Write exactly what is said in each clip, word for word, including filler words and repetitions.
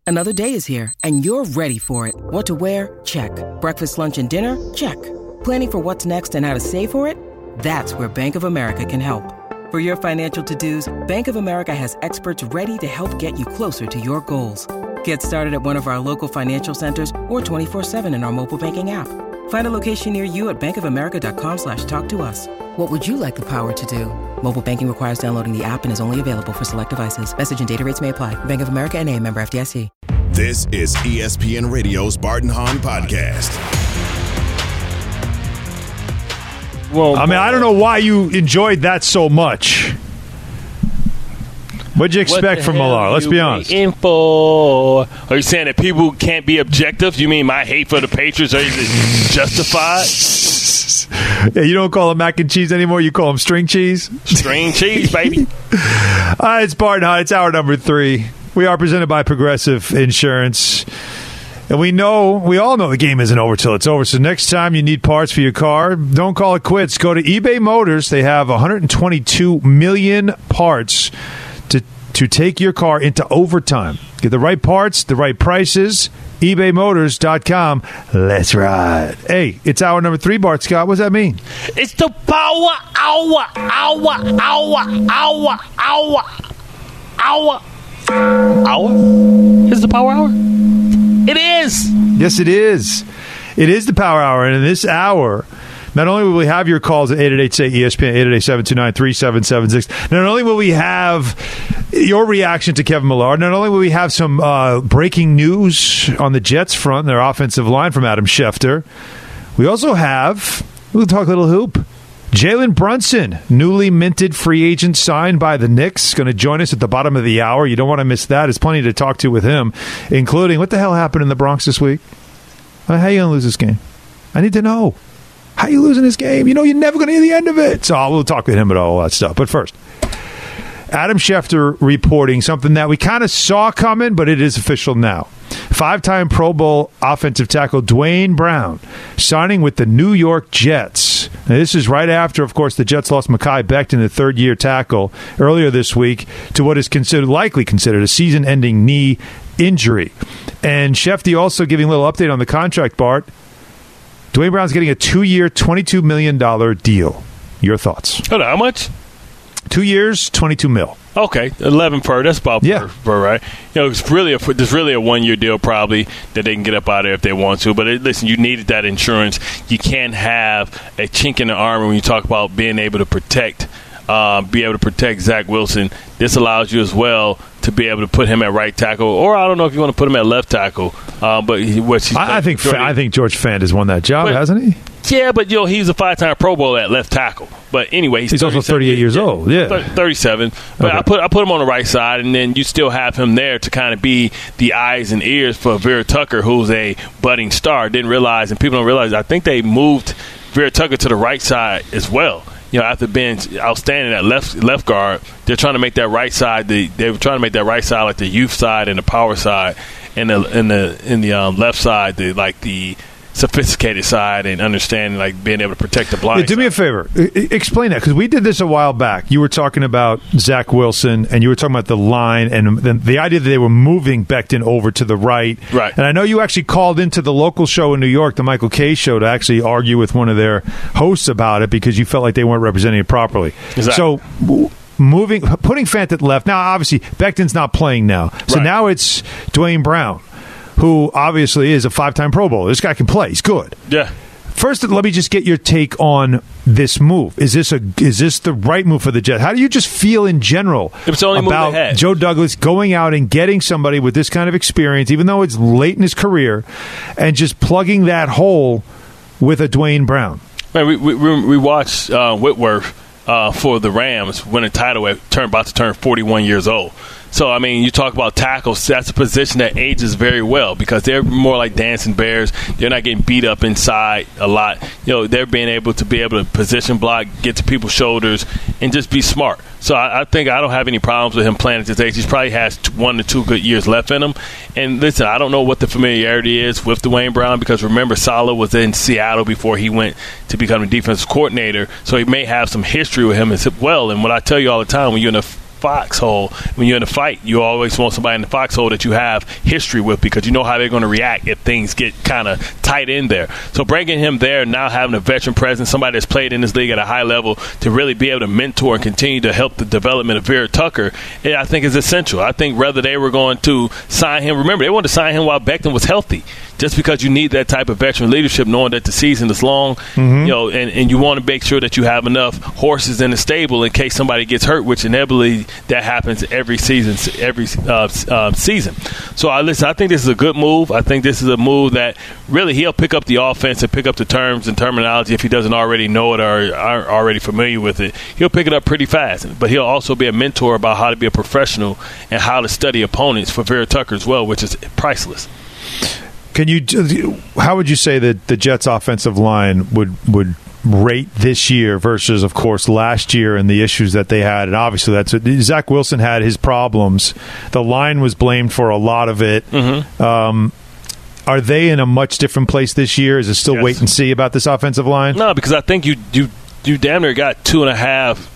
Another day is here, and you're ready for it. What to wear? Check. Breakfast, lunch, and dinner? Check. Planning for what's next and how to save for it? That's where Bank of America can help. For your financial to-dos, Bank of America has experts ready to help get you closer to your goals. Get started at one of our local financial centers or twenty-four seven in our mobile banking app. Find a location near you at bankofamerica.com slash talk to us. What would you like the power to do? Mobile banking requires downloading the app and is only available for select devices. Message and data rates may apply. Bank of America N A, member F D I C. This is E S P N Radio's Bart and Hahn Podcast. Well, I mean, I don't know why you enjoyed that so much. What'd you expect from Millar? Let's be honest. Info. Are you saying that people can't be objective? You mean my hate for the Patriots is justified? Yeah, you don't call them mac and cheese anymore. You call them string cheese. String cheese, baby. All right, it's Bart and Hahn. It's hour number three. We are presented by Progressive Insurance. And we know, we all know the game isn't over till it's over. So next time you need parts for your car, don't call it quits. Go to eBay Motors. They have one hundred twenty-two million parts to, to take your car into overtime. Get the right parts, the right prices. ebay motors dot com. Let's ride. Hey, it's hour number three, Bart Scott. What does that mean? It's the power hour, hour, hour, hour, hour, hour. Hour? Is the power hour? It is. Yes, it is. It is the power hour. And in this hour, not only will we have your calls at eight eight eight, say E S P N, eight eight eight, seven two nine, three seven seven six. Not only will we have your reaction to Kevin Millar, not only will we have some uh, breaking news on the Jets front, their offensive line from Adam Schefter, we also have, we'll talk a little hoop. Jalen Brunson, newly minted free agent signed by the Knicks, going to join us at the bottom of the hour. You don't want to miss that. There's plenty to talk to with him, including what the hell happened in the Bronx this week? How are you going to lose this game? I need to know. How are you losing this game? You know you're never going to hear the end of it. So we'll talk with him about all that stuff. But first, Adam Schefter reporting something that we kind of saw coming, but it is official now. Five-time Pro Bowl offensive tackle Dwayne Brown signing with the New York Jets. Now, this is right after, of course, the Jets lost Mekhi Becton, the third-year tackle, earlier this week to what is considered likely considered a season-ending knee injury. And Schefter also giving a little update on the contract, Bart. Dwayne Brown's getting a two-year, twenty-two million dollars deal. Your thoughts? Hold on, how much? Two years, twenty-two mil. Okay, eleven per. That's about yeah. per, per, right? You know, it's really a, there's really a one year deal probably that they can get up out of there if they want to. But it, listen, you needed that insurance. You can't have a chink in the armor when you talk about being able to protect, uh, be able to protect Zach Wilson. This allows you as well to be able to put him at right tackle, or I don't know if you want to put him at left tackle. Uh, but he, which I, I think Jordan, I think George Fant has won that job, but, hasn't he? Yeah, but you know he's a five-time Pro Bowl at left tackle. But anyway, he's, he's also thirty-eight years old. Yeah, thirty-seven. But okay. I put I put him on the right side, and then you still have him there to kind of be the eyes and ears for Vera Tucker, who's a budding star. Didn't realize, and people don't realize. I think they moved Vera Tucker to the right side as well. You know, after being outstanding at left left guard, they're trying to make that right side. The, they were trying to make that right side like the youth side and the power side, and the in the in the um, left side, the like the sophisticated side and understanding, like being able to protect the blind. Yeah, do side. me a favor. I- explain that, because we did this a while back. You were talking about Zach Wilson, and you were talking about the line, and the, the idea that they were moving Becton over to the right. Right. And I know you actually called into the local show in New York, the Michael Kay show, to actually argue with one of their hosts about it because you felt like they weren't representing it properly. Exactly. So moving, putting Fant at left. Now, obviously, Becton's not playing now. So right. now it's Dwayne Brown, who obviously is a five-time Pro Bowler. This guy can play. He's good. Yeah. First, let me just get your take on this move. Is this a is this the right move for the Jets? How do you just feel in general it's the only about move they had. Joe Douglas going out and getting somebody with this kind of experience, even though it's late in his career, and just plugging that hole with a Dwayne Brown? Man, we we, we watched uh, Whitworth uh, for the Rams win a title at turn about to turn forty-one years old. So, I mean, you talk about tackles, that's a position that ages very well because they're more like dancing bears. They're not getting beat up inside a lot. You know, they're being able to be able to position block, get to people's shoulders, and just be smart. So I, I think I don't have any problems with him playing at this age. He probably has one to two good years left in him. And listen, I don't know what the familiarity is with Dwayne Brown because remember, Saleh was in Seattle before he went to become a defensive coordinator. So he may have some history with him as well. And what I tell you all the time, when you're in a foxhole. When you're in a fight, you always want somebody in the foxhole that you have history with because you know how they're going to react if things get kind of tight in there. So bringing him there, now having a veteran presence, somebody that's played in this league at a high level to really be able to mentor and continue to help the development of Vera Tucker, I think is essential. I think whether they were going to sign him, remember, they wanted to sign him while Becton was healthy. Just because you need that type of veteran leadership, knowing that the season is long, mm-hmm. you know, and, and you want to make sure that you have enough horses in the stable in case somebody gets hurt, which inevitably that happens every season. Every uh, uh, season. So I listen. I think this is a good move. I think this is a move that really he'll pick up the offense and pick up the terms and terminology if he doesn't already know it or aren't already familiar with it. He'll pick it up pretty fast, but he'll also be a mentor about how to be a professional and how to study opponents for Vera Tucker as well, which is priceless. Can you? How would you say that the Jets' offensive line would would rate this year versus, of course, last year and the issues that they had? And obviously, that's Zach Wilson had his problems. The line was blamed for a lot of it. Mm-hmm. Um, are they in a much different place this year? Is it still yes. wait and see about this offensive line? No, because I think you you you damn near got two and a half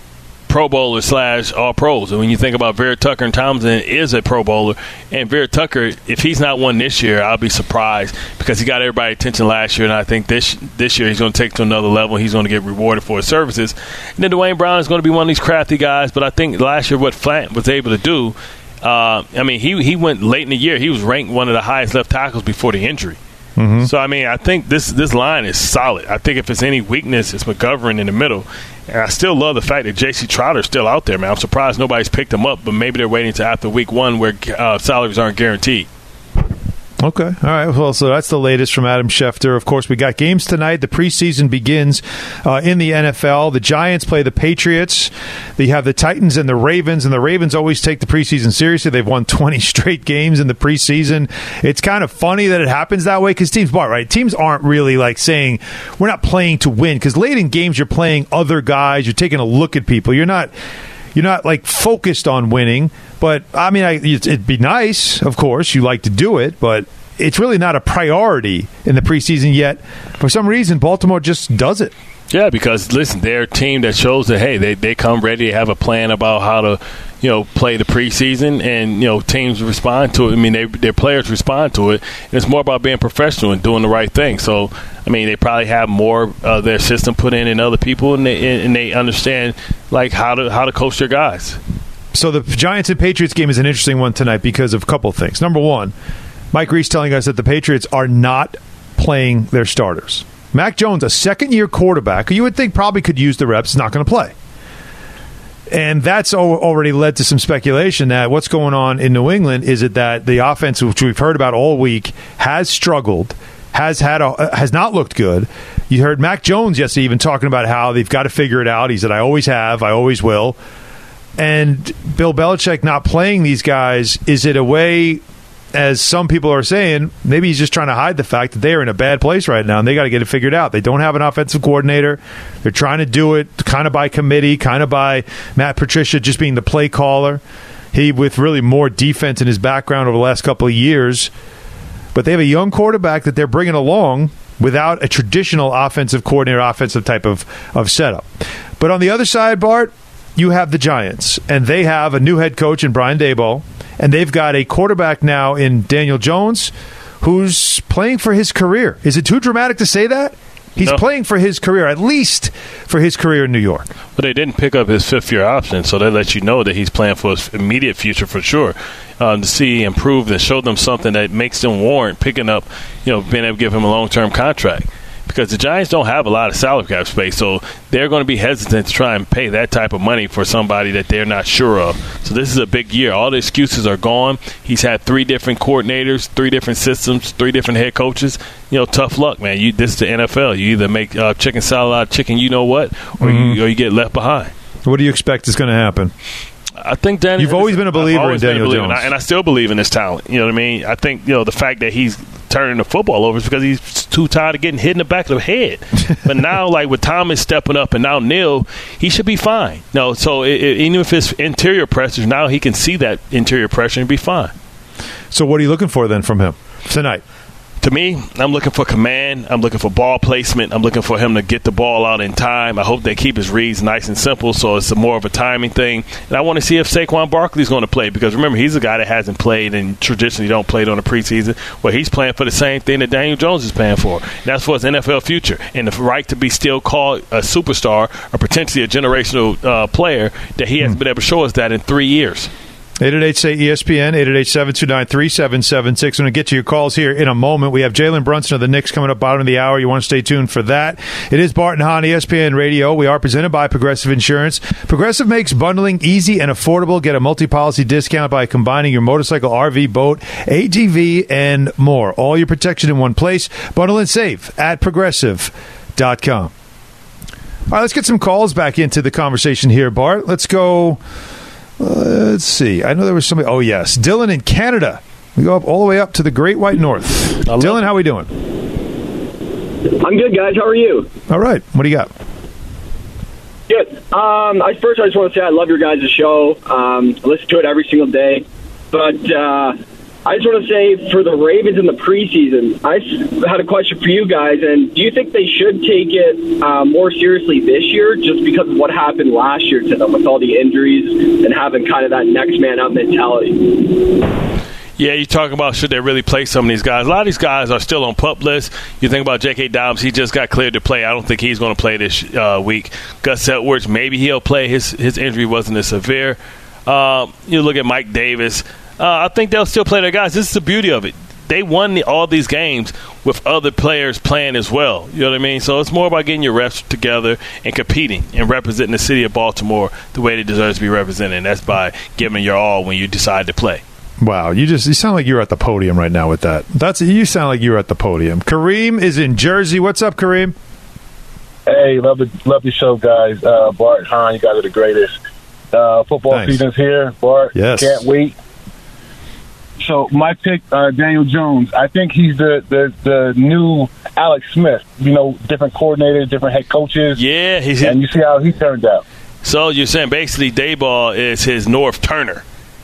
Pro Bowler slash All Pros. And when you think about Vera Tucker, and Townsend is a Pro Bowler, and Vera Tucker, if he's not one this year, I'll be surprised because he got everybody's attention last year, and I think this this year he's going to take it to another level. He's going to get rewarded for his services. And then Dwayne Brown is going to be one of these crafty guys, but I think last year what Flant was able to do, uh, I mean, he he went late in the year. He was ranked one of the highest left tackles before the injury. Mm-hmm. So, I mean, I think this this line is solid. I think if it's any weakness, it's McGovern in the middle. And I still love the fact that J C Trotter is still out there, man. I'm surprised nobody's picked him up, but maybe they're waiting until after week one where uh, salaries aren't guaranteed. Okay. All right. Well, so that's the latest from Adam Schefter. Of course, we got games tonight. The preseason begins uh, in the N F L. The Giants play the Patriots. They have the Titans and the Ravens, and the Ravens always take the preseason seriously. They've won twenty straight games in the preseason. It's kind of funny that it happens that way because teams, right? Teams aren't really like saying we're not playing to win because late in games you're playing other guys. You're taking a look at people. You're not. You're not, like, focused on winning. But, I mean, I, it'd be nice, of course. You like to do it. But it's really not a priority in the preseason yet. For some reason, Baltimore just does it. Yeah, because, listen, they're a team that shows that, hey, they, they come ready to have a plan about how to, you know, play the preseason, and, you know, teams respond to it. I mean, they, their players respond to it. And it's more about being professional and doing the right thing. So, I mean, they probably have more of their system put in than other people, and they, and they understand, like, how to how to coach their guys. So the Giants and Patriots game is an interesting one tonight because of a couple of things. Number one, Mike Reese telling us that the Patriots are not playing their starters. Mac Jones, a second-year quarterback, who you would think probably could use the reps, is not going to play. And that's already led to some speculation that what's going on in New England is it that the offense, which we've heard about all week, has struggled, has had a, has not looked good. You heard Mac Jones yesterday even talking about how they've got to figure it out. He said, I always have, I always will. And Bill Belichick not playing these guys, is it a way, as some people are saying, maybe he's just trying to hide the fact that they're in a bad place right now and they got to get it figured out. They don't have an offensive coordinator. They're trying to do it kind of by committee, kind of by Matt Patricia just being the play caller. He with really more defense in his background over the last couple of years. But they have a young quarterback that they're bringing along without a traditional offensive coordinator, offensive type of, of setup. But on the other side, Bart, you have the Giants, and they have a new head coach in Brian Daboll, and they've got a quarterback now in Daniel Jones who's playing for his career. Is it too dramatic to say that? He's no. playing for his career, at least for his career in New York. But they didn't pick up his fifth-year option, so they let you know that he's playing for his immediate future for sure. Um, to see him prove and show them something that makes them warrant picking up, you know, being able to give him a long-term contract. Because the Giants don't have a lot of salary cap space, so they're going to be hesitant to try and pay that type of money for somebody that they're not sure of. So this is a big year. All the excuses are gone. He's had three different coordinators, three different systems, three different head coaches. You know, tough luck, man. You, this is the N F L. You either make uh, chicken salad out of chicken, you know what, or, mm-hmm. you, or you get left behind. What do you expect is going to happen? I think Danny, you've always been a believer in Daniel believer, Jones, and I, and I still believe in his talent. You know what I mean? I think you know the fact that he's turning the football over is because he's too tired of getting hit in the back of the head. But now, like with Thomas stepping up and now Neal, he should be fine. No, so it, it, even if it's interior pressures, now he can see that interior pressure and be fine. So, what are you looking for then from him tonight? To me, I'm looking for command. I'm looking for ball placement. I'm looking for him to get the ball out in time. I hope they keep his reads nice and simple, so it's a more of a timing thing. And I want to see if Saquon Barkley's going to play, because remember, he's a guy that hasn't played and traditionally don't play on the preseason. Well, he's playing for the same thing that Daniel Jones is playing for. And that's for his N F L future and the right to be still called a superstar or potentially a generational uh, player that he hasn't been able to show us that in three years. eight eight eight, say E S P N, eight eight eight, seven two nine, three seven seven six. I'm going to get to your calls here in a moment. We have Jalen Brunson of the Knicks coming up bottom of the hour. You want to stay tuned for that. It is Bart and Hahn, E S P N Radio. We are presented by Progressive Insurance. Progressive makes bundling easy and affordable. Get a multi-policy discount by combining your motorcycle, R V, boat, A T V, and more. All your protection in one place. Bundle and save at progressive dot com. All right, let's get some calls back into the conversation here, Bart. Let's go... Uh, let's see. I know there was somebody. Oh, yes. Dylan in Canada. We go up all the way up to the Great White North. Dylan, how are we doing? I'm good, guys. How are you? All right. What do you got? Good. Um, I, first, I just want to say I love your guys' show. Um, I listen to it every single day. But uh, I just want to say, for the Ravens in the preseason, I had a question for you guys. And do you think they should take it uh, more seriously this year, just because of what happened last year to them with all the injuries and having kind of that next man up mentality? Yeah, you're talking about should they really play some of these guys. A lot of these guys are still on PUP lists. You think about J K. Dobbins, he just got cleared to play. I don't think he's going to play this uh, week. Gus Edwards, maybe he'll play. His his injury wasn't as severe. Uh, you look at Mike Davis. Uh, I think they'll still play their guys. This is the beauty of it. They won the, all these games with other players playing as well. You know what I mean? So it's more about getting your reps together and competing and representing the city of Baltimore the way they deserve to be represented. And that's by giving your all when you decide to play. Wow, you just you sound like you're at the podium right now with that. That's you sound like you're at the podium. Kareem is in Jersey. What's up, Kareem? Hey, love the love the show, guys. Uh, Bart, Hahn, you guys are the greatest. Uh, football Thanks. season's here, Bart. Yes. Can't wait. So my pick, uh, Daniel Jones. I think he's the, the, the new Alex Smith. You know, different coordinators, different head coaches. Yeah, he's and you see how he turned out. So you're saying basically Dayball is his North Turner.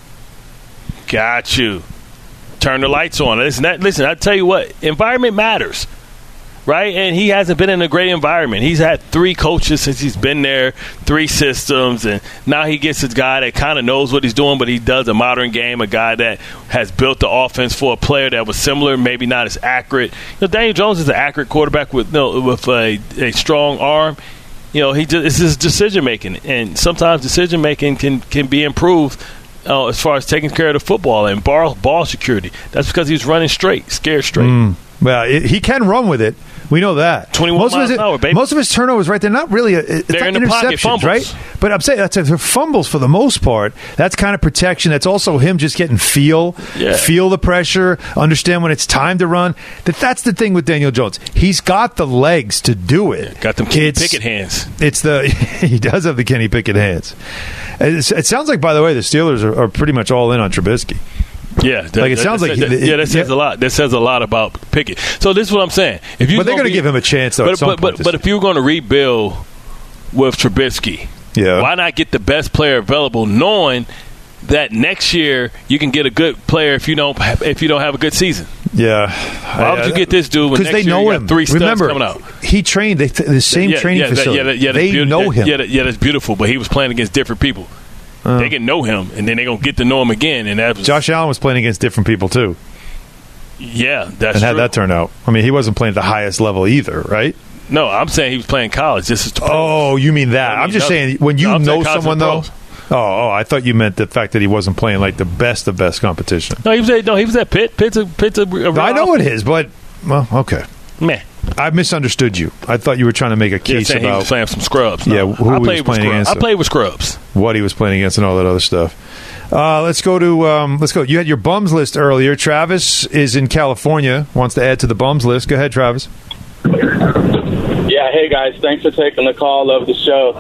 Got you. Turn the lights on. Listen, that, listen, I tell you what, environment matters, right? And he hasn't been in a great environment. He's had three coaches since he's been there, three systems, and now he gets his guy that kind of knows what he's doing, but he does a modern game, a guy that has built the offense for a player that was similar, maybe not as accurate. You know, Daniel Jones is an accurate quarterback with you know, with a, a strong arm. You know, he just, it's his decision making, and sometimes decision making can can be improved. Uh, as far as taking care of the football and ball, ball security. That's because he's running straight, scared straight. Mm. Well, it, he can run with it. We know that. twenty-one most miles of his, an hour, baby. Most of his turnovers, right, they're not really a, it's they're not in the pocket, interceptions, fumbles. right? But I'm saying that's a, fumbles for the most part. That's kind of protection. That's also him just getting feel, yeah. feel the pressure, understand when it's time to run. That That's the thing with Daniel Jones. He's got the legs to do it. Yeah, got them Kenny it's, Pickett hands. It's the He does have the Kenny Pickett hands. It's, it sounds like, by the way, the Steelers are, are pretty much all in on Trubisky. Yeah, that, like it that, sounds that, like that, he, yeah, that says yeah. a lot. That says a lot about Pickett. So this is what I'm saying. If you, but they're going to give him a chance, though. But at some but point but, but if you're going to rebuild with Trubisky, yeah. why not get the best player available, knowing that next year you can get a good player if you don't have, if you don't have a good season? Yeah. Why would you get this dude when next they year know you him. got three studs Remember, coming out? He trained they, the same yeah, training yeah, facility. Yeah, that, yeah, they beautiful. know him. Yeah, that, yeah, that's beautiful. But he was playing against different people. Uh, they can know him, and then they're going to get to know him again. And that was, Josh Allen was playing against different people, too. Yeah, that's and true. how'd that turn out? I mean, he wasn't playing at the highest level either, right? No, I'm saying he was playing college. This is the Oh, you mean that. I mean, I'm just no, saying, when you no, know someone, though. Oh, oh, I thought you meant the fact that he wasn't playing like the best of best competition. No, he was at, no, he was at Pitt. Pitt's a, Pitt's a, a I know it is, but, well, okay. Man. I misunderstood you. I thought you were trying to make a case yeah, about. He was playing some scrubs. No. Yeah, who I he was playing against. I played with scrubs. What he was playing against and all that other stuff. Uh, let's go to um, let's go. You had your bums list earlier. Travis is in California. Wants to add to the bums list. Go ahead, Travis. Yeah. Hey guys, thanks for taking the call. Love the show.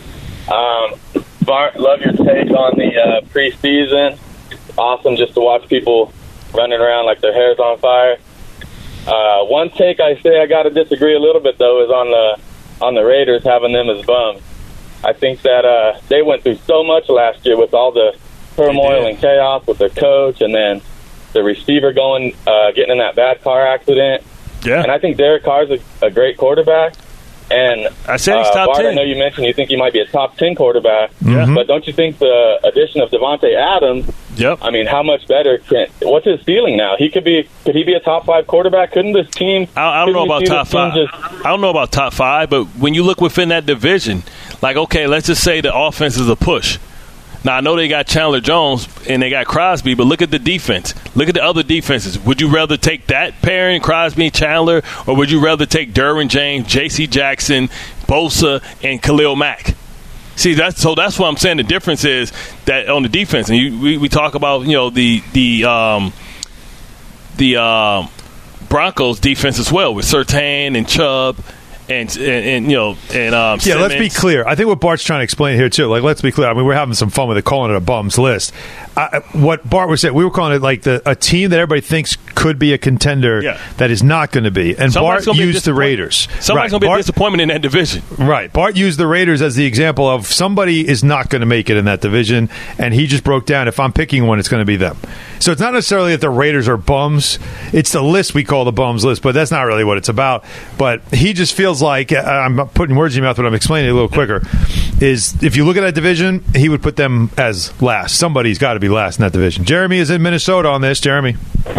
Um, Bart, love your take on the uh, preseason. Awesome just to watch people running around like their hair's on fire. Uh, one take I say I got to disagree a little bit though is on the on the Raiders having them as bums. I think that uh, they went through so much last year with all the turmoil and chaos with their coach, and then the receiver going, uh, getting in that bad car accident. Yeah. And I think Derek Carr's a, a great quarterback. And I said he's uh, top Bart, ten. I know you mentioned you think he might be a top ten quarterback. Yeah. But don't you think the addition of Devontae Adams, Yep. I mean, how much better can, what's his ceiling now? He could be, could he be a top five quarterback? Couldn't this team? I, I don't know about top five. Just, I don't know about top five, but when you look within that division, like, okay, let's just say the offense is a push. Now, I know they got Chandler Jones and they got Crosby, but look at the defense. Look at the other defenses. Would you rather take that pairing, Crosby and Chandler, or would you rather take Derwin James, J C Jackson, Bosa, and Khalil Mack? See, that's so that's what I'm saying. The difference is that on the defense, and you, we, we talk about, you know, the the um, the uh, Broncos defense as well with Surtain and Chubb. And, and, and you know, and um, yeah, let's be Simmons. clear. I think what Bart's trying to explain here too. Like, let's be clear. I mean, we're having some fun with it, calling it a bums list. I, what Bart was saying, we were calling it like the a team that everybody thinks could be a contender Yeah. that is not going to be. And Somebody's Bart gonna be used the Raiders. Somebody's right. going to be Bart, a disappointment in that division. Right. Bart used the Raiders as the example of somebody is not going to make it in that division, and he just broke down, if I'm picking one, it's going to be them. So it's not necessarily that the Raiders are bums. It's the list we call the bums list, but that's not really what it's about. But he just feels like, I'm putting words in your mouth, but I'm explaining it a little quicker, is if you look at that division, he would put them as last. Somebody's got to be last in that division. Jeremy is in Minnesota on this. Jeremy. Hey,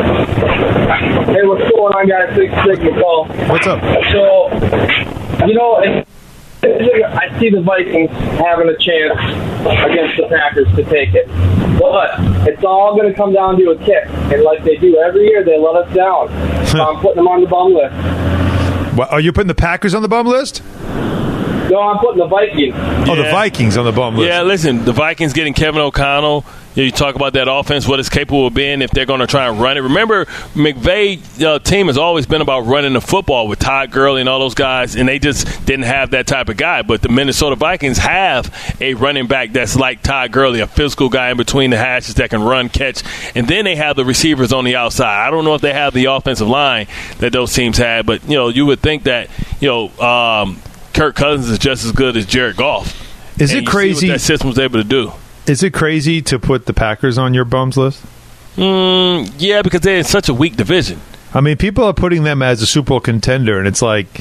what's going on, guys? Big Sigma call. What's up? So, you know, it, I see the Vikings having a chance against the Packers to take it. But it's all going to come down to a kick. And like they do every year, they let us down. So I'm putting them on the bum list. What, are you putting the Packers on the bum list? No, I'm putting the Vikings. Oh, the Vikings on the bum list. Yeah, listen, the Vikings getting Kevin O'Connell. You talk about that offense, what it's capable of being if they're going to try and run it. Remember, McVay's uh, team has always been about running the football with Todd Gurley and all those guys, and they just didn't have that type of guy. But the Minnesota Vikings have a running back that's like Todd Gurley, a physical guy in between the hashes that can run, catch, and then they have the receivers on the outside. I don't know if they have the offensive line that those teams had, but, you know, you would think that, you know, um, Kirk Cousins is just as good as Jared Goff. Is and it you crazy? See what that system was able to do. Is it crazy to put the Packers on your bums list? Mm, yeah, because they're in such a weak division. I mean, people are putting them as a Super Bowl contender, and it's like,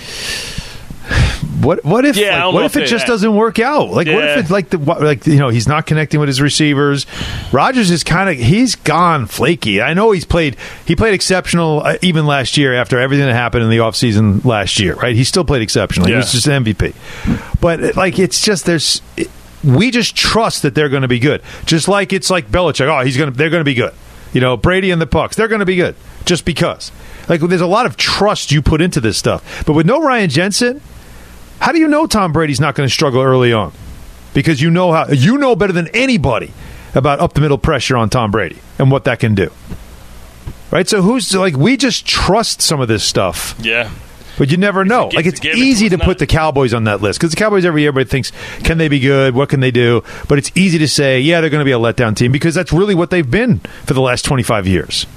what? What if? Yeah, I like, don't what know if if it they- just doesn't work out? Like, what Yeah. if it's like the what- like you know he's not connecting with his receivers? Rodgers is kind of he's gone flaky. I know he's played he played exceptional uh, even last year after everything that happened in the offseason last year. Right? He still played exceptional. Yeah. He was just an M V P. But like, it's just there's. It, we just trust that they're going to be good. Just like it's like Belichick. Oh, he's going to. They're going to be good. You know, Brady and the Bucs. They're going to be good just because. Like, there's a lot of trust you put into this stuff. But with no Ryan Jensen, how do you know Tom Brady's not going to struggle early on? Because you know how you know better than anybody about up the middle pressure on Tom Brady and what that can do. Right? So who's like we just trust some of this stuff. Yeah. But you never know. It's a Like, gift it's to give, easy it's to not. put the Cowboys on that list because the Cowboys every year everybody thinks, can they be good? What can they do? But it's easy to say, yeah, they're going to be a letdown team because that's really what they've been for the last twenty-five years.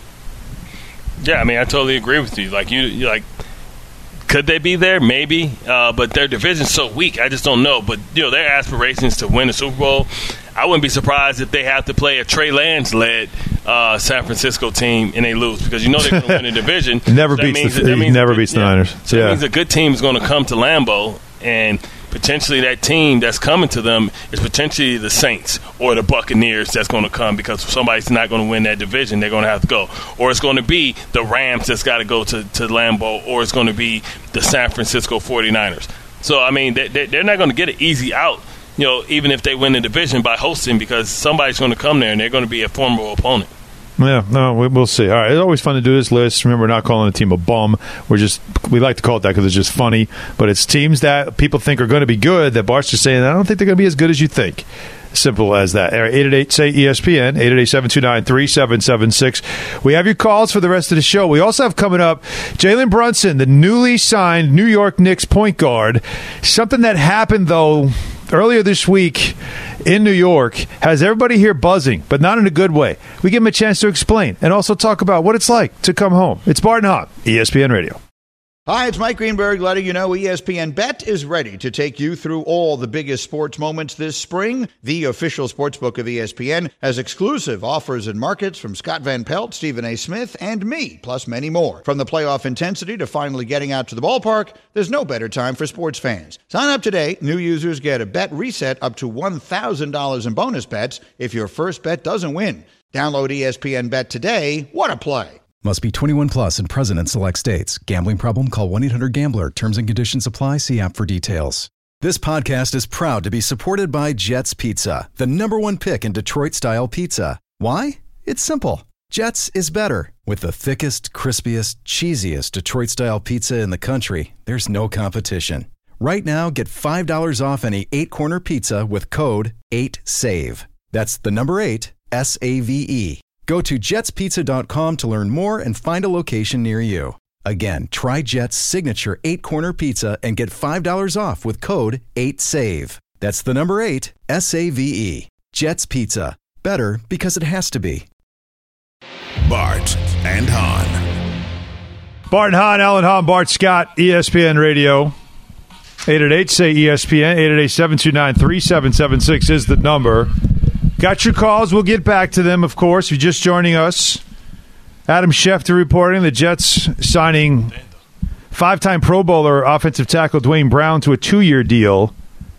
Yeah, I mean, I totally agree with you. Like, you, you like, could they be there? Maybe. Uh, but their division's so weak. I just don't know. But, you know, their aspirations to win the Super Bowl, I wouldn't be surprised if they have to play a Trey Lance-led uh, San Francisco team and they lose because you know they're going to win the division. Never So that beats means the- that- that he means never that- beats the yeah. Niners. So Yeah. that means a good team is going to come to Lambeau, and potentially that team that's coming to them is potentially the Saints or the Buccaneers that's going to come because somebody's not going to win that division. They're going to have to go. Or it's going to be the Rams that's got to go to, to Lambeau, or it's going to be the San Francisco forty-niners. So, I mean, they, they, they're not going to get an easy out, you know, even if they win the division by hosting because somebody's going to come there and they're going to be a formidable opponent. Yeah, no, we, we'll see. All right, it's always fun to do this list. Remember, we're not calling a team a bum. We're just we like to call it that because it's just funny. But it's teams that people think are going to be good that Bart's just saying, I don't think they're going to be as good as you think. Simple as that. eight eight eight, say E S P N, eight eight eight, seven two nine, three seven seven six. We have your calls for the rest of the show. We also have coming up Jalen Brunson, the newly signed New York Knicks point guard. Something that happened, though, earlier this week in New York has everybody here buzzing, but not in a good way. We give him a chance to explain and also talk about what it's like to come home. It's Bart and Hahn, E S P N Radio. Hi, it's Mike Greenberg letting you know E S P N Bet is ready to take you through all the biggest sports moments this spring. The official sportsbook of E S P N has exclusive offers and markets from Scott Van Pelt, Stephen A. Smith, and me, plus many more. From the playoff intensity to finally getting out to the ballpark, there's no better time for sports fans. Sign up today. New users get a bet reset up to one thousand dollars in bonus bets if your first bet doesn't win. Download E S P N Bet today. What a play. Must be twenty-one plus and present in select states. Gambling problem? Call one eight hundred gambler. Terms and conditions apply. See app for details. This podcast is proud to be supported by Jets Pizza, the number one pick in Detroit-style pizza. Why? It's simple. Jets is better. With the thickest, crispiest, cheesiest Detroit-style pizza in the country, there's no competition. Right now, get five dollars off any eight-corner pizza with code eight save. That's the number eight, S A V E. Go to jets pizza dot com to learn more and find a location near you. Again, try Jet's signature eight-corner pizza and get five dollars off with code eight save. That's the number eight, S A V E. Jet's Pizza. Better because it has to be. Bart and Hahn. Bart and Hahn, Alan Hahn, Bart Scott, E S P N Radio. eight eight eight, say E S P N. eight eight eight, seven two nine, three seven seven six is the number. Got your calls. We'll get back to them, of course. If you're just joining us, Adam Schefter reporting the Jets signing five-time Pro Bowler offensive tackle Dwayne Brown to a two-year deal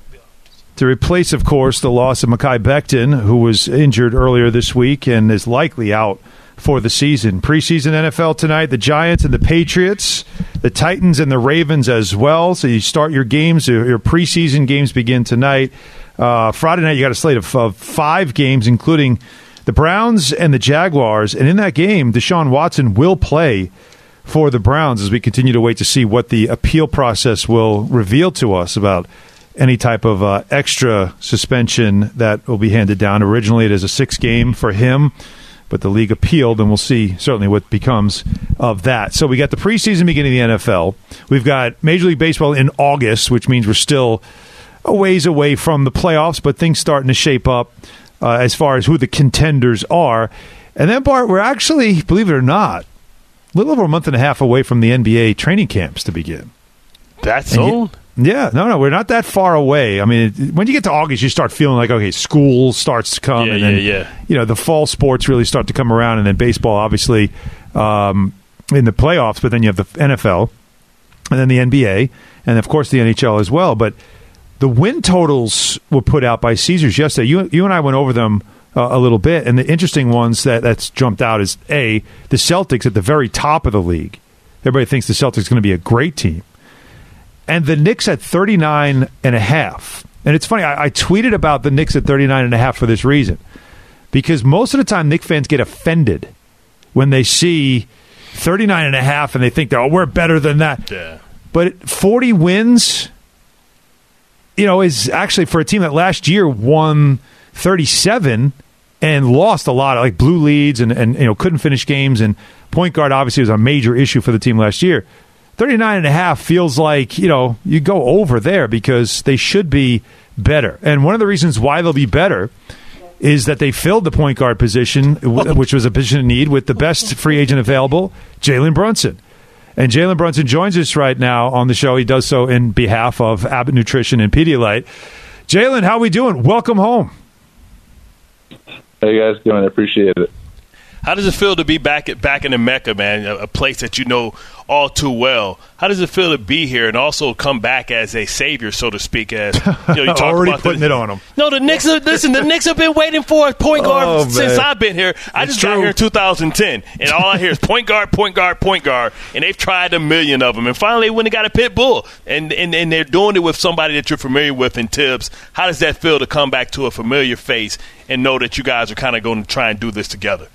to replace, of course, the loss of Mekhi Becton, who was injured earlier this week and is likely out for the season. Preseason N F L tonight, the Giants and the Patriots, the Titans and the Ravens as well. So you start your games, your preseason games begin tonight. Uh, Friday night, you got a slate of, of five games, including the Browns and the Jaguars. And in that game, Deshaun Watson will play for the Browns as we continue to wait to see what the appeal process will reveal to us about any type of uh, extra suspension that will be handed down. Originally, it is a six-game for him, but the league appealed, and we'll see certainly what becomes of that. So we got the preseason beginning of the N F L. We've got Major League Baseball in August, which means we're still a ways away from the playoffs, but things starting to shape up uh, as far as who the contenders are. And then, Bart, we're actually, believe it or not, a little over a month and a half away from the N B A training camps to begin. That's soon? Yeah, no, no, we're not that far away. I mean, when you get to August, you start feeling like, okay, school starts to come, yeah, and then yeah, yeah. you know the fall sports really start to come around, and then baseball, obviously, um, in the playoffs. But then you have the N F L, and then the N B A, and of course the N H L as well. But the win totals were put out by Caesars yesterday. You, you and I went over them uh, a little bit, and the interesting ones that that's jumped out is A, the Celtics at the very top of the league. Everybody thinks the Celtics are going to be a great team. And the Knicks at thirty-nine and a half. And it's funny, I, I tweeted about the Knicks at thirty-nine and a half for this reason. Because most of the time, Knicks fans get offended when they see thirty-nine and a half and they think, oh, we're better than that. Yeah. But forty wins, you know, is actually for a team that last year won thirty-seven and lost a lot, like blew leads and, and you know couldn't finish games. And point guard obviously was a major issue for the team last year. thirty-nine and a half feels like, you know, you go over there because they should be better. And one of the reasons why they'll be better is that they filled the point guard position, which was a position of need, with the best free agent available, Jalen Brunson. And Jalen Brunson joins us right now on the show. He does so in behalf of Abbott Nutrition and Pedialyte. Jalen, how we doing? Welcome home. How you guys doing? I appreciate it. How does it feel to be back at back in the Mecca, man? A, a place that you know all too well. How does it feel to be here and also come back as a savior, so to speak? As you know, you talk already about putting the, it on them. No, the Knicks. Are, listen, the Knicks have been waiting for a point guard Oh, since man. I've been here. I That's just got true. here in two thousand ten, and all I hear is point guard, point guard, point guard, and they've tried a million of them, and finally, when they got a pit bull, and and and they're doing it with somebody that you're familiar with in Tibbs. How does that feel to come back to a familiar face and know that you guys are kind of going to try and do this together?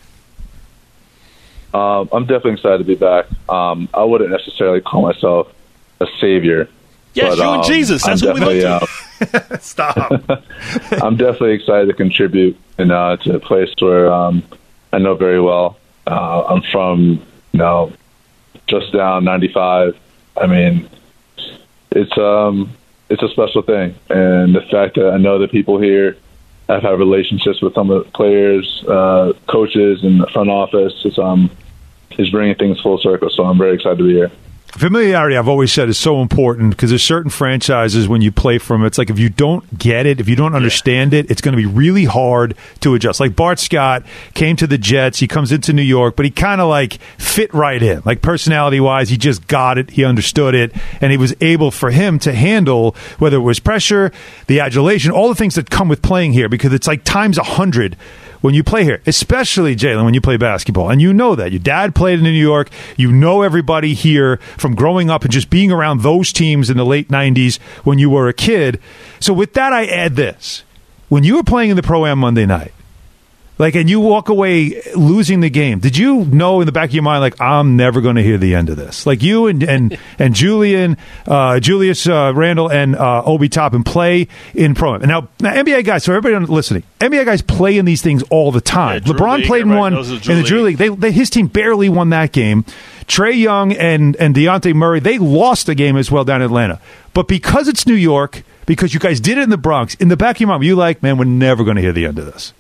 Um, I'm definitely excited to be back. Um, I wouldn't necessarily call myself a savior. Yes, but, you and um, Jesus. That's I'm what we look definitely, to. uh, Stop. I'm definitely excited to contribute and uh, to a place where um, I know very well. Uh, I'm from, you know, just down ninety-five. I mean, it's um, it's a special thing, and the fact that I know the people here, I've had relationships with some of the players, uh, coaches, and the front office. It's um, is bringing things full circle. So I'm very excited to be here. Familiarity, I've always said, is so important because there's certain franchises when you play from, it's like if you don't get it, if you don't understand yeah. it, it's going to be really hard to adjust. Like Bart Scott came to the Jets, he comes into New York, but he kind of like fit right in. Like personality-wise, he just got it, he understood it, and he was able for him to handle whether it was pressure, the adulation, all the things that come with playing here because it's like times a hundred when you play here, especially, Jalen, when you play basketball. And you know that. Your dad played in New York. You know everybody here from growing up and just being around those teams in the late nineties when you were a kid. So with that, I add this. When you were playing in the Pro-Am Monday night, like, and you walk away losing the game, did you know in the back of your mind, like, I'm never going to hear the end of this? Like you and and, and Julian, uh, Julius uh, Randle and uh, Obi Toppin play in Pro-Am. And now, now, N B A guys, so everybody listening, N B A guys play in these things all the time. Yeah, LeBron League, played in one in the Drew League. They, they, his team barely won that game. Trae Young and, and Dejounte Murray, they lost the game as well down in Atlanta. But because it's New York, because you guys did it in the Bronx, in the back of your mind, you like, man, we're never going to hear the end of this.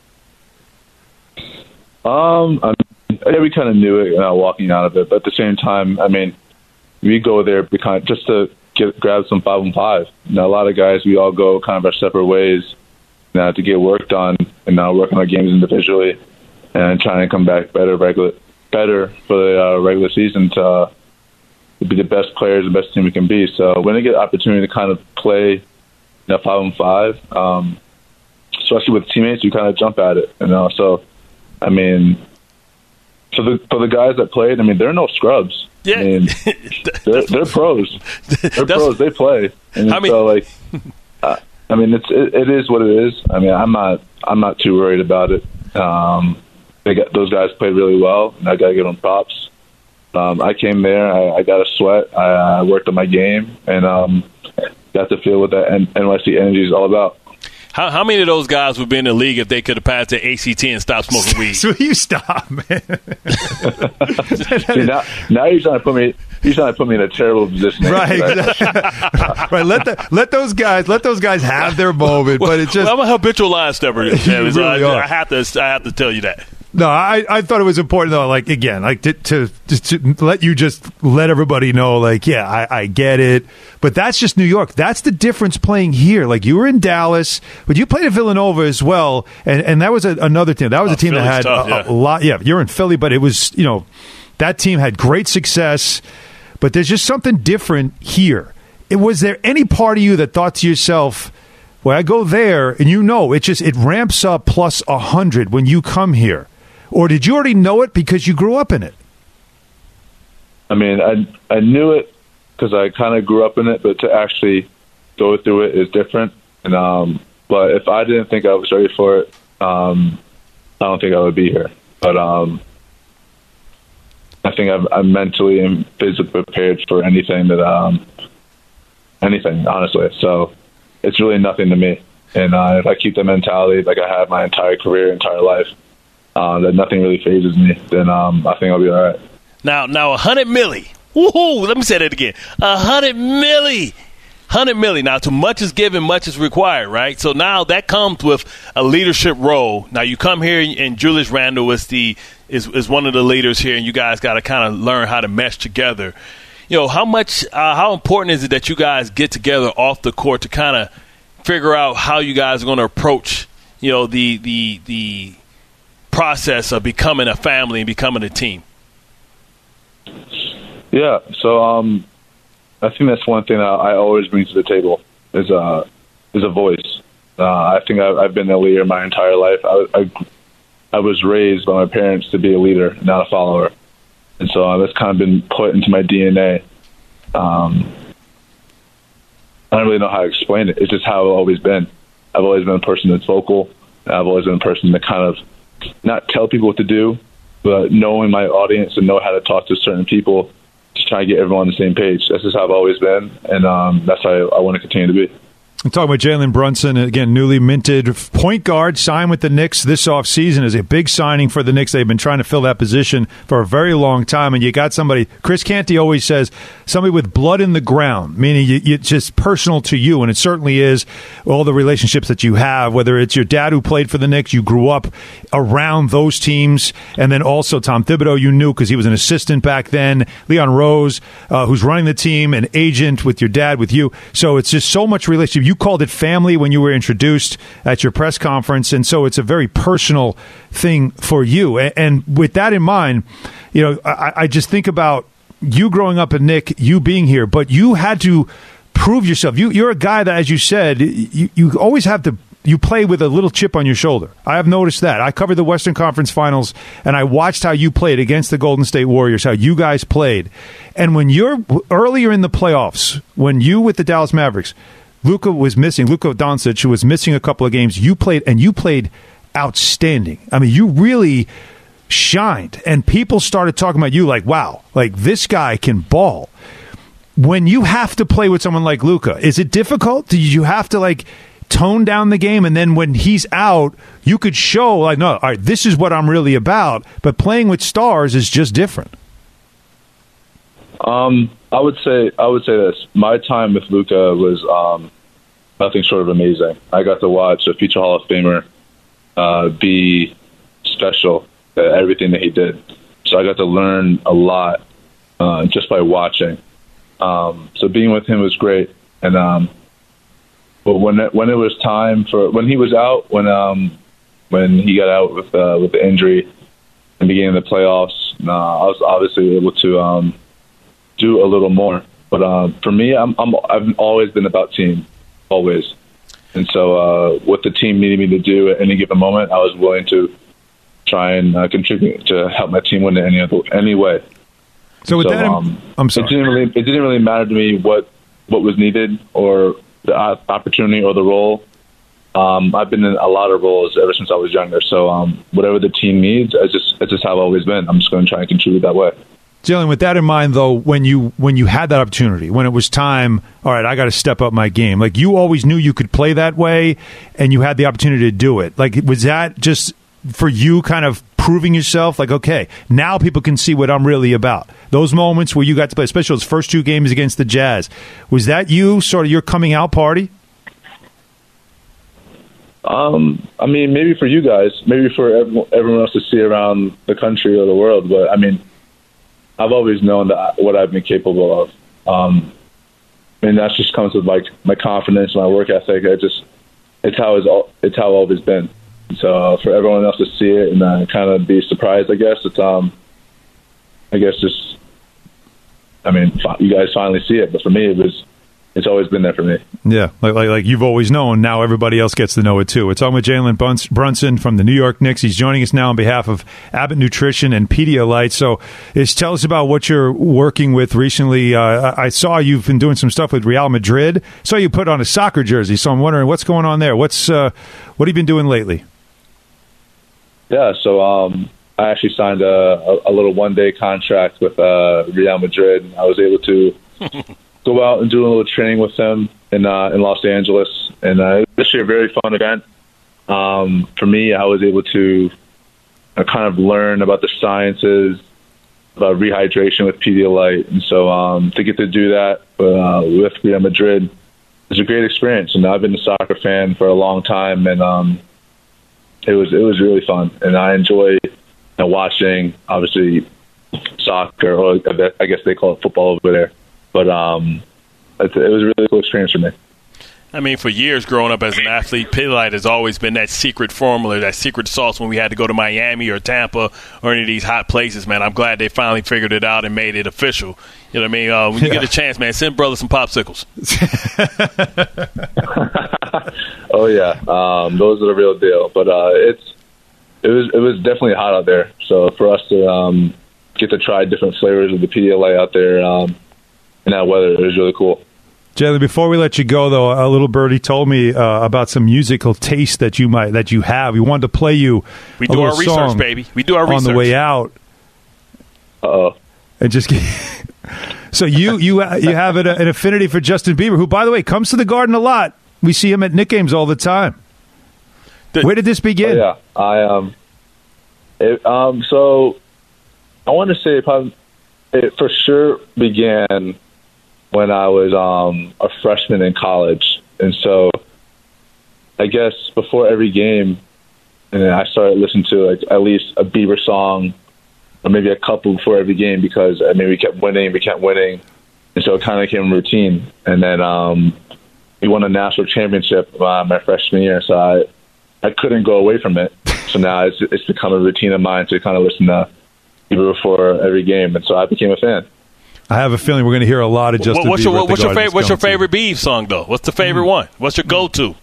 Um, I mean, yeah, we kind of knew it uh, walking out of it, but at the same time, I mean, we go there because just to get grab some five on five. You know, a lot of guys, we all go kind of our separate ways now uh, to get work done and now work on our games individually and trying to come back better, regular, better for the uh, regular season to, uh, to be the best players, the best team we can be. So when they get the opportunity to kind of play you know, five on five, um, especially with teammates, you kind of jump at it, you know. So. I mean, for the for the guys that played, I mean, they're no scrubs. Yeah, I mean, they're, they're pros. They're pros. They play. And I mean, so like, uh, I mean, it's it, it is what it is. I mean, I'm not I'm not too worried about it. Um, they got those guys played really well, and I got to give them props. Um, I came there, I, I got a sweat, I, I worked on my game, and um, got to feel what that N Y C energy is all about. How how many of those guys would be in the league if they could have passed their A C T and stopped smoking weed? So you stop, man. See, now, now you're trying to put me. You're trying to put me in a terrible position. Right, exactly. right. Let the, let those guys let those guys have their moment. But it just well, I'm a habitual line stepper. You really I, I have to I have to tell you that. No, I, I thought it was important though. Like again, like to, to just to let you just let everybody know. Like, yeah, I, I get it, but that's just New York. That's the difference playing here. Like you were in Dallas, but you played at Villanova as well, and and that was a, another team. That was oh, a team Philly's that had tough, a, yeah. a lot. Yeah, you're in Philly, but it was you know that team had great success. But there's just something different here. It, was there any part of you that thought to yourself, well, I go there, and you know, it just it ramps up plus a hundred when you come here? Or did you already know it because you grew up in it? I mean, I I knew it because I kind of grew up in it, but to actually go through it is different. And um, but if I didn't think I was ready for it, um, I don't think I would be here. But um, I think I'm, I'm mentally and physically prepared for anything that um, anything, honestly. So it's really nothing to me. And uh, if I keep the mentality like I have my entire career, entire life. Uh, that nothing really phases me, then um, I think I'll be all right. Now, now a hundred milli. Woohoo! Let me say that again. A hundred milli. Hundred milli. Now, too much is given, much is required, right? So now that comes with a leadership role. Now you come here, and Julius Randle is the is is one of the leaders here, and you guys got to kind of learn how to mesh together. You know, how much, uh, how important is it that you guys get together off the court to kind of figure out how you guys are going to approach, you know, the the the process of becoming a family and becoming a team? Yeah, so um, I think that's one thing that I always bring to the table is a is a voice. Uh, I think I've, I've been a leader my entire life. I, I I was raised by my parents to be a leader, not a follower, and so uh, that's kind of been put into my D N A. Um, I don't really know how to explain it. It's just how I've always been. I've always been a person that's vocal. I've always been a person that kind of not tell people what to do, but knowing my audience and know how to talk to certain people, just trying to get everyone on the same page. That's just how I've always been, and um, that's how I, I want to continue to be. I'm talking about Jalen Brunson, again, newly minted point guard, signed with the Knicks this offseason. Is a big signing for the Knicks. They've been trying to fill that position for a very long time, and you got somebody, Chris Canty always says, somebody with blood in the ground, meaning you, you, it's just personal to you, and it certainly is all the relationships that you have, whether it's your dad who played for the Knicks, you grew up around those teams, and then also Tom Thibodeau you knew because he was an assistant back then, Leon Rose, uh, who's running the team, an agent with your dad, with you. So it's just so much relationship. You called it family when you were introduced at your press conference, and so it's a very personal thing for you. And, and with that in mind, you know, I, I just think about you growing up at Nick, you being here, but you had to prove yourself. You, you're a guy that, as you said, you, you always have to, you play with a little chip on your shoulder. I have noticed that. I covered the Western Conference Finals, and I watched how you played against the Golden State Warriors, how you guys played. And when you're earlier in the playoffs, when you with the Dallas Mavericks, Luka was missing, Luka Doncic was missing a couple of games, you played, and you played outstanding. I mean, you really shined, and people started talking about you like, wow, like this guy can ball. When you have to play with someone like Luka, is it difficult? Do you have to like tone down the game, and then when he's out, you could show like, no, all right, this is what I'm really about, but playing with stars is just different. Um, I would say I would say this. My time with Luka was um, nothing short of amazing. I got to watch a future Hall of Famer uh, be special at everything that he did. So I got to learn a lot uh, just by watching. Um, so being with him was great. And um, but when it, when it was time for when he was out, when um, when he got out with uh, with the injury and beginning of the playoffs, uh, I was obviously able to. Um, do a little more, but um, for me, I'm, I'm I've always been about team, always, and so uh, what the team needed me to do at any given moment, I was willing to try and uh, contribute to help my team win in any other any way. So with so, that, um, I'm sorry. It didn't really it didn't really matter to me what what was needed or the opportunity or the role. Um, I've been in a lot of roles ever since I was younger. So um, whatever the team needs, it's just it's just how I've always been. I'm just going to try and contribute that way. Jalen, with that in mind, though, when you when you had that opportunity, when it was time, all right, I got to step up my game. Like, you always knew you could play that way, and you had the opportunity to do it. Like, was that just for you kind of proving yourself? Like, okay, now people can see what I'm really about. Those moments where you got to play, especially those first two games against the Jazz, was that you, sort of your coming out party? Um, I mean, maybe for you guys, maybe for everyone else to see around the country or the world, but I mean, I've always known that what I've been capable of. Um, and that just comes with like my confidence, my work ethic. It just, it's how it's, it's how I've always been. So uh, for everyone else to see it and uh, kind of be surprised, I guess it's, um, I guess just, I mean, you guys finally see it, but for me, it was, it's always been there for me. Yeah, like, like like you've always known. Now everybody else gets to know it too. We're talking with Jalen Brunson from the New York Knicks. He's joining us now on behalf of Abbott Nutrition and Pedialyte. So, is tell us about what you're working with recently. Uh, I saw you've been doing some stuff with Real Madrid. Saw you put on a soccer jersey. So I'm wondering what's going on there. What's uh, what have you been doing lately? Yeah, so um, I actually signed a, a, a little one day contract with uh, Real Madrid. I was able to go out and do a little training with them in uh, in Los Angeles, and uh, it was actually a very fun event. Um, for me, I was able to uh, kind of learn about the sciences about rehydration with Pedialyte, and so um, to get to do that uh, with Real Madrid was a great experience. And I've been a soccer fan for a long time, and um, it was it was really fun, and I enjoy you know, watching obviously soccer, or I guess they call it football over there. But um, it, it was a really cool experience for me. I mean, for years growing up as an athlete, Pedialyte has always been that secret formula, that secret sauce when we had to go to Miami or Tampa or any of these hot places, man. I'm glad they finally figured it out and made it official. You know what I mean? Uh, when you yeah. get a chance, man, send brother some popsicles. Oh, yeah. Um, those are the real deal. But uh, it's it was it was definitely hot out there. So for us to um, get to try different flavors of the Pedialyte out there, um, in that weather, it was really cool. Jalen, before we let you go, though, a little birdie told me uh, about some musical taste that you might that you have. We wanted to play you. We do our research, baby. We do our research on the way out. Oh, and just so you you you have an, an affinity for Justin Bieber, who, by the way, comes to the Garden a lot. We see him at Knick games all the time. The, Where did this begin? Oh, yeah, I um, it, um, so I want to say it, probably, it for sure began when I was um a freshman in college, and so I guess before every game, and then I started listening to like at least a Bieber song, or maybe a couple before every game because I mean we kept winning, we kept winning, and so it kind of became a routine. And then um, we won a national championship uh, my freshman year, so I I couldn't go away from it. So now it's it's become a routine of mine to kind of listen to Bieber before every game, and so I became a fan. I have a feeling we're going to hear a lot of Justin what's Bieber. Your, what's your favorite? What's your season. favorite Biebs song though? What's the favorite mm. one? What's your go-to?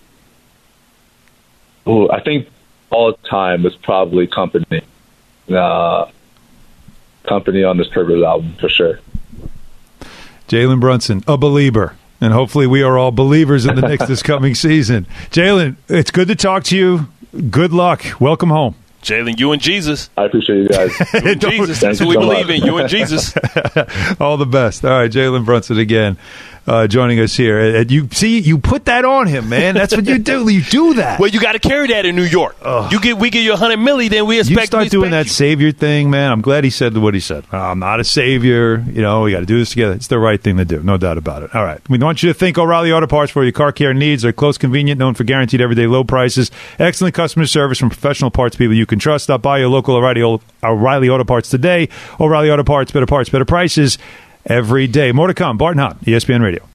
Oh, I think all the time is probably Company. Uh, Company on this Purpose album for sure. Jalen Brunson, a believer. And hopefully we are all believers in the Knicks this coming season. Jalen, it's good to talk to you. Good luck. Welcome home. Jalen, you and Jesus. I appreciate you guys. You and Jesus. That's what we so believe much. in. You and Jesus. All the best. All right, Jalen Brunson again. Uh, joining us here. And you see, you put that on him, man. That's what you do. You do that. Well, you got to carry that in New York. Ugh. You get, we give you a hundred milli, then we expect. You start we doing that you. savior thing, man. I'm glad he said what he said. I'm not a savior. You know, we got to do this together. It's the right thing to do, no doubt about it. All right, we want you to think O'Reilly Auto Parts for your car care needs. They're close, convenient, known for guaranteed everyday low prices, excellent customer service from professional parts people you can trust. Stop by your local O'Reilly, O'Reilly Auto Parts today. O'Reilly Auto Parts, better parts, better prices every day. More to come. Bart and Hahn, E S P N Radio.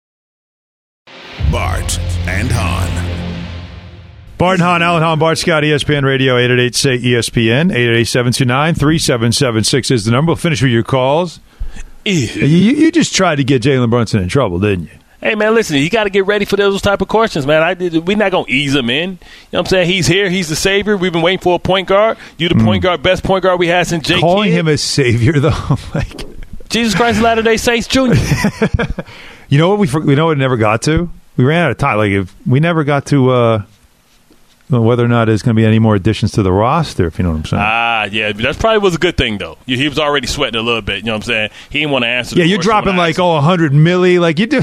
Bart and Hahn. Bart and Hahn, Alan Hahn, Bart Scott, E S P N Radio, eight eight eight, say E S P N, eight eight eight, seven two nine, three seven seven six is the number. We'll finish with your calls. You, you just tried to get Jalen Brunson in trouble, didn't you? Hey, man, listen, you got to get ready for those type of questions, man. I did, we're not going to ease him in. You know what I'm saying? He's here. He's the savior. We've been waiting for a point guard. You the mm. point guard, best point guard we had since Jake Calling Kidd. him a savior, though, like Jesus Christ of Latter-day Saints Junior You know what we we know it never got to? We ran out of time. Like if we never got to uh, whether or not there's going to be any more additions to the roster, if you know what I'm saying. Ah, yeah, that probably was a good thing though. He was already sweating a little bit. You know what I'm saying? He didn't want to answer. Yeah, you're dropping like oh, a hundred milli, like you do.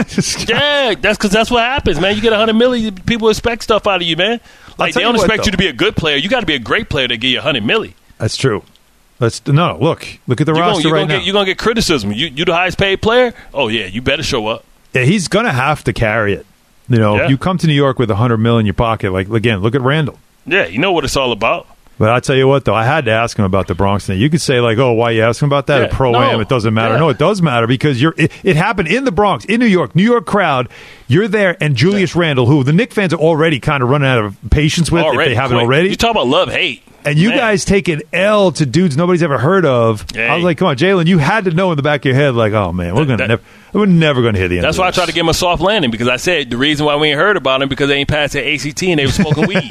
Yeah, that's because that's what happens, man. You get a hundred milli, people expect stuff out of you, man. Like they don't expect what, you to be a good player. You got to be a great player to get you a hundred milli. That's true. That's no. Look, look at the you're roster gonna, right gonna now. Get, you're gonna get criticism. You you the highest paid player. Oh yeah, you better show up. Yeah, he's going to have to carry it. You know, yeah. You come to New York with a hundred mil in your pocket. Like again, look at Randall. Yeah, you know what it's all about. But I tell you what, though, I had to ask him about the Bronx thing. You could say like, "Oh, why you asking about that?" Yeah. At Pro-Am, no. it doesn't matter. Yeah. No, it does matter because you're. It, it happened in the Bronx, in New York, New York crowd. You're there, and Julius yeah. Randle, who the Knicks fans are already kind of running out of patience with, already, if they haven't quick. already. You talk about love hate. And you Man. guys take an L to dudes nobody's ever heard of. Hey. I was like, come on, Jalen, you had to know in the back of your head, like, oh, man, we're gonna never, we're never going to hit the end That's of why this. I tried to give him a soft landing because I said the reason why we ain't heard about him because they ain't passed their A C T and they were smoking weed.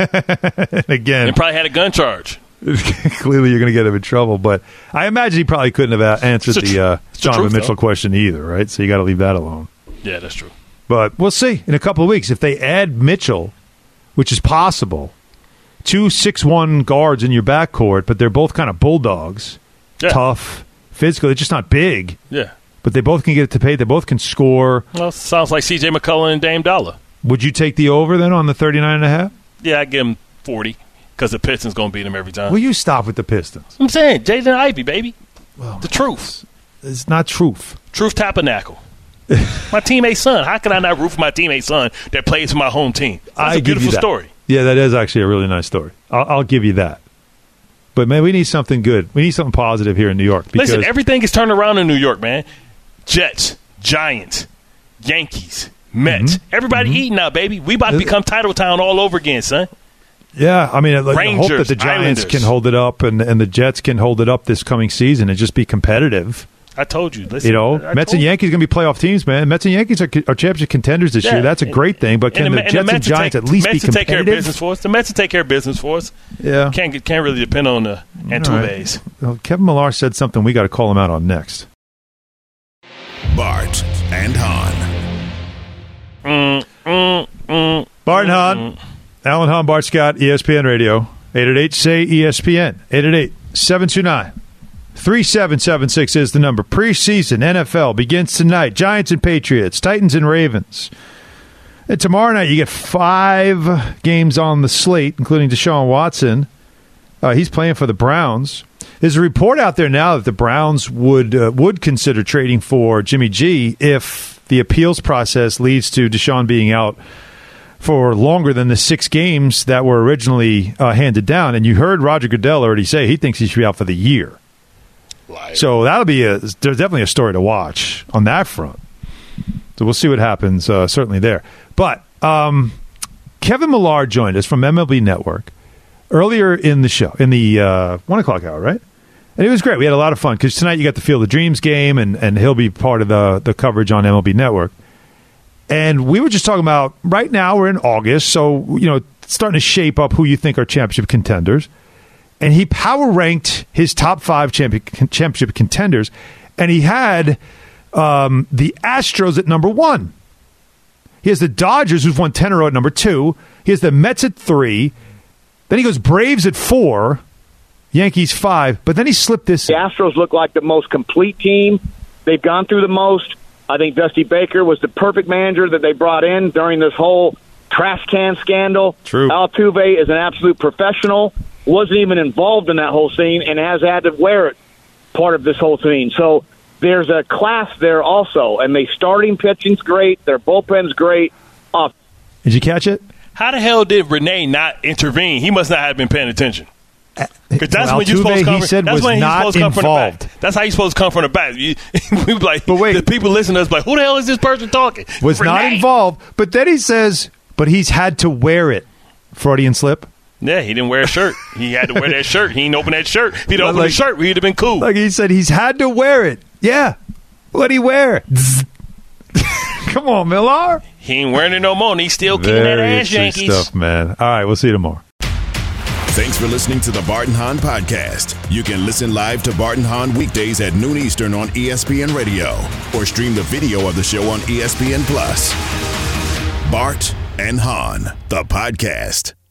Again. And probably had a gun charge. Clearly you're going to get him in trouble. But I imagine he probably couldn't have answered the uh, Donovan Mitchell though. question either, right? So you got to leave that alone. Yeah, that's true. But we'll see in a couple of weeks. If they add Mitchell, which is possible, two six one guards in your backcourt, but they're both kind of bulldogs, yeah. tough, physical. They're just not big. Yeah. But they both can get it to pay. They both can score. Well, sounds like C J McCollum and Dame Dollar. Would you take the over then on the thirty-nine and a half? Yeah, I'd give him forty because the Pistons going to beat him every time. Will you stop with the Pistons? I'm saying, Jaden Ivey, baby. Well, the truth. It's not truth. Truth Tabernacle. My teammate's son. How can I not root for my teammate's son that plays for my home team? That's I a beautiful that. story. Yeah, that is actually a really nice story. I'll, I'll give you that. But, man, we need something good. We need something positive here in New York. Because Listen, everything is turning around in New York, man. Jets, Giants, Yankees, Mets. Mm-hmm. Everybody mm-hmm. eating now, baby. We about to become title town all over again, son. Yeah, I mean, I Rangers, hope that the Giants Islanders. can hold it up and, and the Jets can hold it up this coming season and just be competitive. I told you. Listen, you know, I Mets and you. Yankees are going to be playoff teams, man. Mets and Yankees are, are championship contenders this yeah. year. That's a great thing. But can and the, the Jets and, and Giants take, at least Mets be competitive? Take care of business for us. The Mets will take care of business for us. Yeah, can't can't really depend on the Altuves. Right. Well, Kevin Millar said something we got to call him out on next. Bart and Hahn. Mm, mm, mm, Bart and Hahn, mm, Alan Hahn, Bart Scott, E S P N Radio, eight eight eight, say E S P N, eight eight eight, seven two nine, three seven seven six is the number. Preseason N F L begins tonight. Giants and Patriots, Titans and Ravens. And tomorrow night, you get five games on the slate, including Deshaun Watson. Uh, he's playing for the Browns. There's a report out there now that the Browns would uh, would consider trading for Jimmy G if the appeals process leads to Deshaun being out for longer than the six games that were originally uh, handed down. And you heard Roger Goodell already say he thinks he should be out for the year. Liar. So that'll be a there's definitely a story to watch on that front. So we'll see what happens, uh, certainly there. But um, Kevin Millar joined us from M L B Network earlier in the show, in the uh, one o'clock hour, right? And it was great. We had a lot of fun because tonight you got the Field of Dreams game, and, and he'll be part of the, the coverage on M L B Network. And we were just talking about, right now we're in August, so, you know, starting to shape up who you think are championship contenders. And he power ranked his top five champion, championship contenders, and he had um, the Astros at number one. He has the Dodgers, who've won ten in a row, at number two. He has the Mets at three. Then he goes Braves at four, Yankees five. But then he slipped this. The Astros look like the most complete team. They've gone through the most. I think Dusty Baker was the perfect manager that they brought in during this whole trash can scandal. True. Altuve is an absolute professional. Wasn't even involved in that whole scene and has had to wear it part of this whole scene. So there's a class there also. And they starting pitching's great. Their bullpen's great. Uh, Did you catch it? How the hell did Renee not intervene? He must not have been paying attention. Because that's well, when you're supposed to come. He said that's was when not you're supposed to come involved. from the back. That's how you're supposed to come from the back. You, we like, but wait, the people listening to us like, who the hell is this person talking? Was Renee. not involved. But then he says, but he's had to wear it. Freudian slip. Yeah, he didn't wear a shirt. He had to wear that shirt. He didn't open that shirt. If he'd opened like, the shirt, he'd have been cool. Like he said, he's had to wear it. Yeah. What'd he wear? Come on, Millar. He ain't wearing it no more, and he's still kicking that ass, Yankees. Stuff, man. All right, we'll see you tomorrow. Thanks for listening to the Bart and Hahn Podcast. You can listen live to Bart and Hahn weekdays at noon Eastern on E S P N Radio or stream the video of the show on E S P N Plus. Bart and Hahn, the podcast.